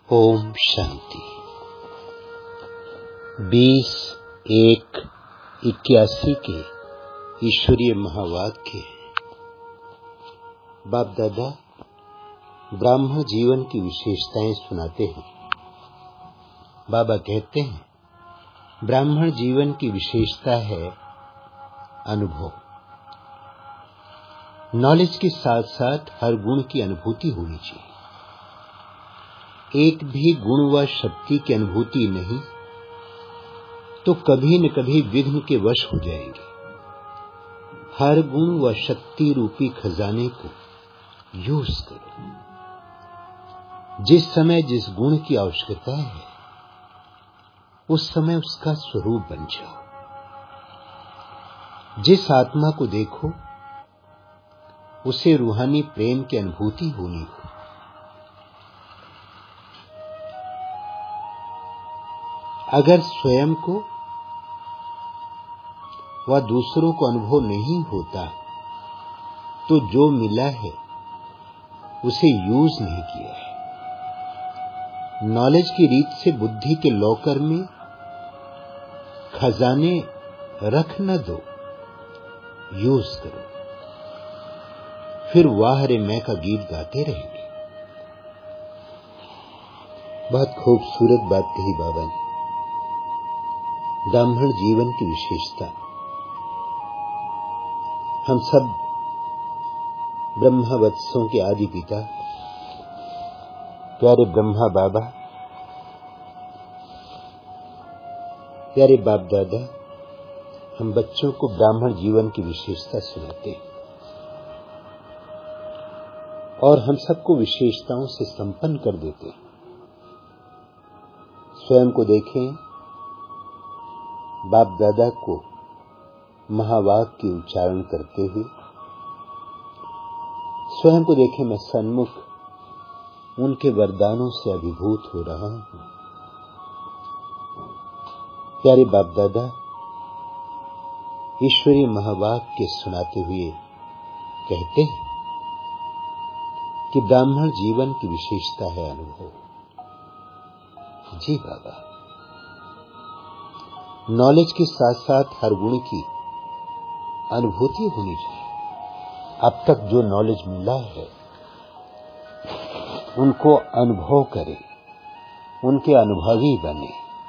ओम शांति। 20/1/81 के ईश्वरीय महावाक्य। बाप दादा ब्राह्मण जीवन की विशेषताएं सुनाते हैं। बाबा कहते हैं, ब्राह्मण जीवन की विशेषता है अनुभव। नॉलेज के साथ साथ हर गुण की अनुभूति होनी चाहिए। एक भी गुण व शक्ति की अनुभूति नहीं तो कभी न कभी विघ्न के वश हो जाएंगे। हर गुण व शक्ति रूपी खजाने को यूज करो। जिस समय जिस गुण की आवश्यकता है उस समय उसका स्वरूप बन जाओ। जिस आत्मा को देखो उसे रूहानी प्रेम की अनुभूति होनी हो। अगर स्वयं को व दूसरों को अनुभव नहीं होता तो जो मिला है उसे यूज नहीं किया है। नॉलेज की रीत से बुद्धि के लॉकर में खजाने रख न दो, यूज करो। फिर वाह रे मैं का गीत गाते रहेंगे। बहुत खूबसूरत बात कही बाबा ने। ब्राह्मण जीवन की विशेषता। हम सब ब्रह्मवत्सों के आदि पिता प्यारे ब्रह्मा बाबा, प्यारे बाप दादा, हम बच्चों को ब्राह्मण जीवन की विशेषता सुनाते हैं और हम सबको विशेषताओं से संपन्न कर देते हैं। स्वयं को देखें, बाप दादा को महावाक्य की उच्चारण करते हुए स्वयं को देखें, मैं सन्मुख उनके वरदानों से अभिभूत हो रहा हूं। प्यारे बाप दादा ईश्वरीय महावाक्य सुनाते हुए कहते हैं कि ब्राह्मण जीवन की विशेषता है अनुभव। जी बाबा, नॉलेज के साथ साथ हर गुण की अनुभूति होनी चाहिए। अब तक जो नॉलेज मिला है उनको अनुभव करें, उनके अनुभवी बने।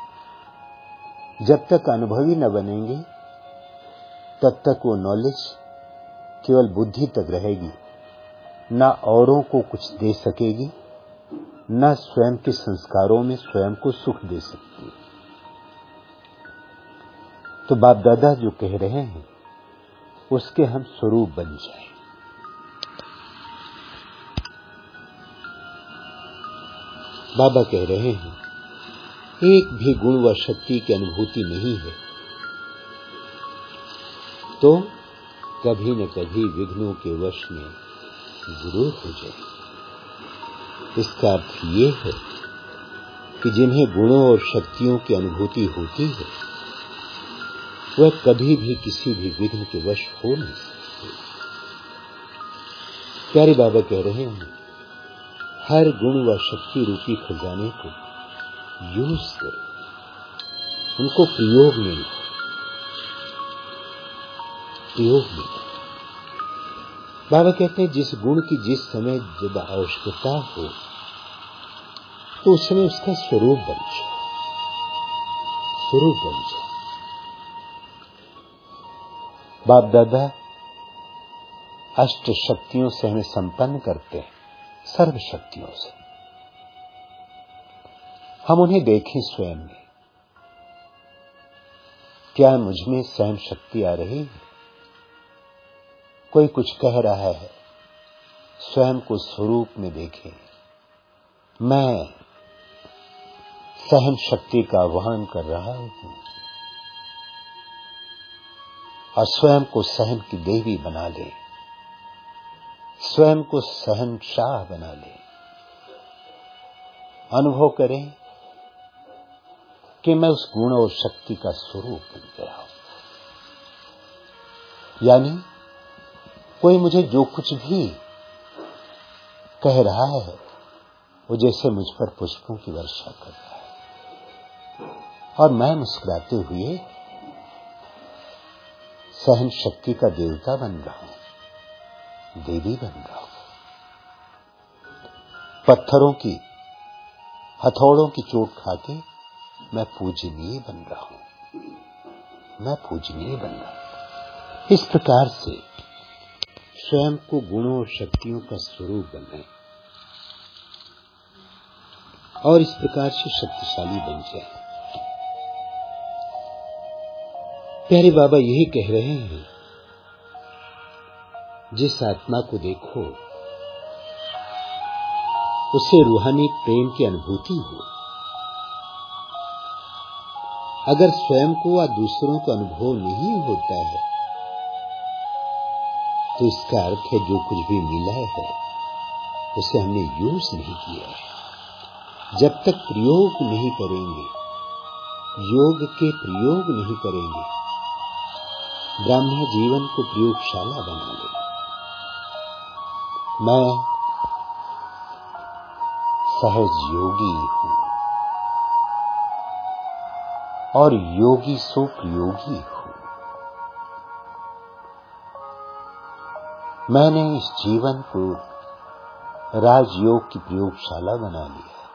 जब तक अनुभवी न बनेंगे तब तक वो नॉलेज केवल बुद्धि तक रहेगी, ना औरों को कुछ दे सकेगी, ना स्वयं के संस्कारों में स्वयं को सुख दे सकती है। तो बाप दादा जो कह रहे हैं उसके हम स्वरूप बन जाएं। बाबा कह रहे हैं, एक भी गुण व शक्ति की अनुभूति नहीं है तो कभी न कभी विघ्नों के वश में जरूर हो जाए। इसका अर्थ ये है कि जिन्हें गुणों और शक्तियों की अनुभूति होती है वह कभी भी किसी भी विघ्न के वश हो नहीं सकते। प्यारे बाबा कह रहे हैं, हर गुण व शक्ति रूपी खजाने को यूज करो, उनको प्रयोग में लो। बाबा कहते हैं, जिस गुण की जिस समय जब आवश्यकता हो तो उस समय उसका स्वरूप बन जाओ। बाप दादा अष्ट शक्तियों से हमें संपन्न करते हैं, सर्व शक्तियों से। हम उन्हें देखें स्वयं में। क्या मुझ में स्वयं शक्ति आ रही है? कोई कुछ कह रहा है, स्वयं को स्वरूप में देखें। मैं सहन शक्ति का आह्वान कर रहा हूं और स्वयं को सहन की देवी बना ले, स्वयं को सहनशाह बना ले। अनुभव करें कि मैं उस गुण और शक्ति का स्वरूप बन गया हूं। यानी कोई मुझे जो कुछ भी कह रहा है वो जैसे मुझ पर पुष्पों की वर्षा कर रहा है और मैं मुस्कुराते हुए सहन शक्ति का देवता बन रहा हूं, देवी बन रहा हूं। पत्थरों की, हथौड़ों की चोट खाके मैं पूजनीय बन रहा हूं, मैं पूजनीय बन रहा हूं। इस प्रकार से स्वयं को गुणों और शक्तियों का स्वरूप बनाएं और इस प्रकार से शक्तिशाली बन जाए। प्यारे बाबा यही कह रहे हैं, जिस आत्मा को देखो उससे रूहानी प्रेम की अनुभूति हो। अगर स्वयं को व दूसरों को अनुभव नहीं होता है तो इसका अर्थ है जो कुछ भी मिला है उसे हमने यूज नहीं किया है। जब तक प्रयोग नहीं करेंगे, योग के प्रयोग नहीं करेंगे, ब्राह्मण जीवन को प्रयोगशाला बना लेंगे। मैं सहज योगी हूं और योगी सुप्रयोगी हूं। मैंने इस जीवन को राजयोग की प्रयोगशाला बना लिया है।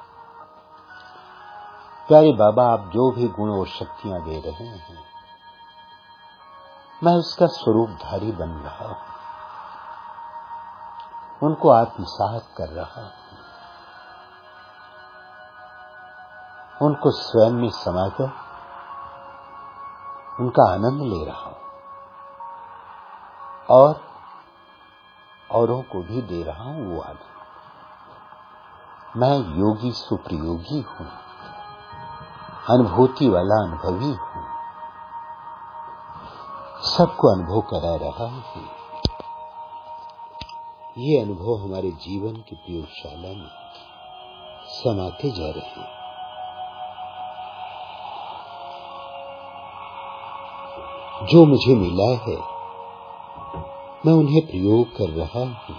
प्यारे बाबा, आप जो भी गुण और शक्तियां दे रहे हैं, मैं उसका स्वरूपधारी बन रहा हूं, उनको आत्मसात कर रहा हूं, उनको स्वयं में समाकर उनका आनंद ले रहा हूं और औरों को भी दे रहा हूं वो आनंद। मैं योगी सुप्रयोगी हूं, अनुभूति वाला अनुभवी हूं, सबको अनुभव करा रहा हूं। ये अनुभव हमारे जीवन की प्रयोगशाला में समाते जा रहे हैं। जो मुझे मिला है मैं उन्हें प्रयोग कर रहा हूं।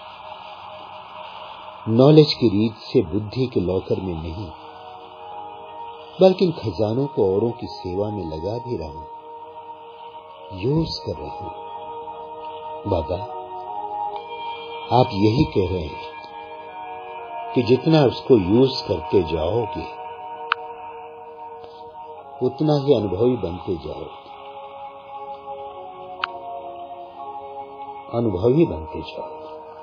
नॉलेज की रीत से बुद्धि के लॉकर में नहीं, बल्कि इन खजानों को औरों की सेवा में लगा भी रहा हूं, यूज कर रहा हूं। बाबा, आप यही कह रहे हैं कि जितना उसको यूज करते जाओगे उतना ही अनुभवी बनते जाओगे, अनुभवी बनते जाओगे।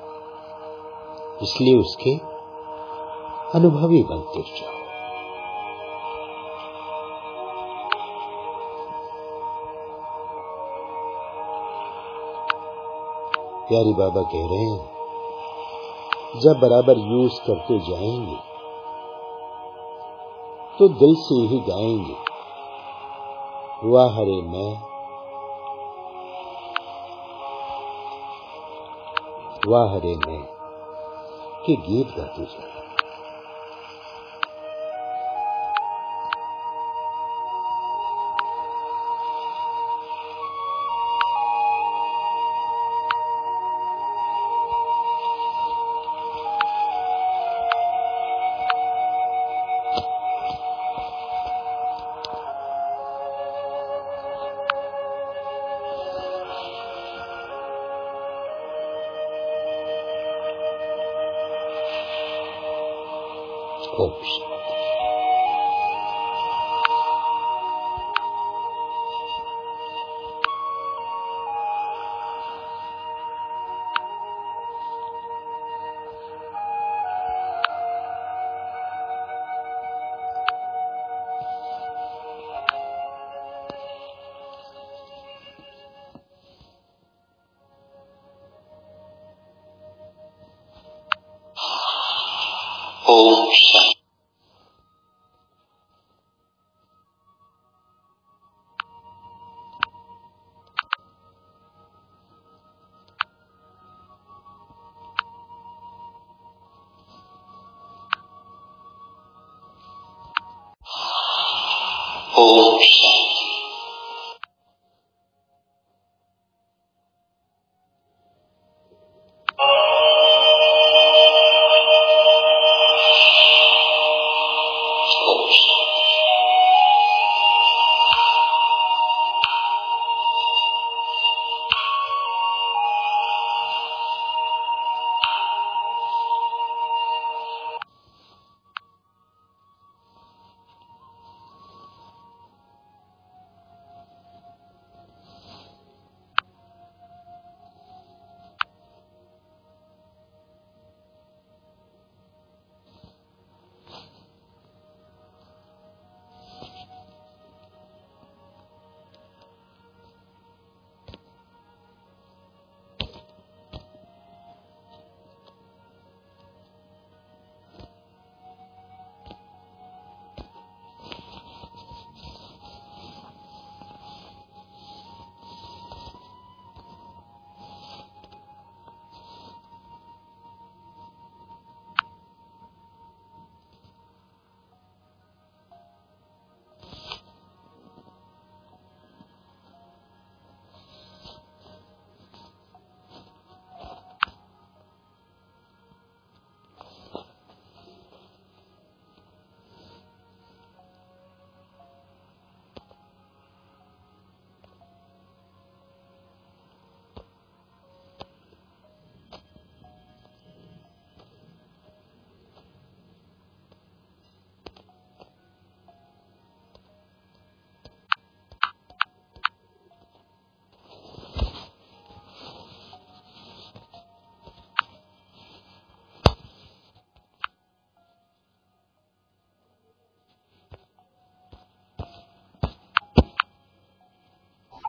इसलिए उसके अनुभवी बनते जाओ। प्यारी बाबा कह रहे हैं, जब बराबर यूज करते जाएंगे तो दिल से यही गाएंगे, वाह रे मैं, वाह रे मैं के गीत गाते जाए। ओम शांति। ओम शांति। ओम शांति।